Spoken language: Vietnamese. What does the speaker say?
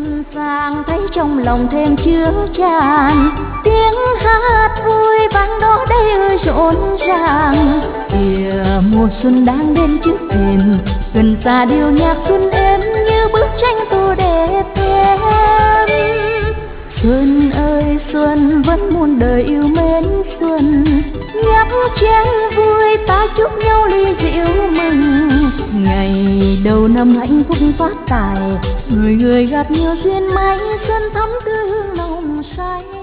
xuân sang thấy trong lòng thêm chứa tràn, tiếng hát vui vang đó đây ơi rộn ràng. Kìa mùa xuân đang đến trước thềm, gần xa điệu nhạc xuân êm như bức tranh tô đẹp thêm. Xuân ơi xuân vẫn muôn đời yêu mến xuân, nhấp chén vui ta chúc nhau ly rượu mừng. Ngày đầu năm hạnh phúc phát tài, người người gặp nhiều duyên may, xuân thắm tươi hương nồng say.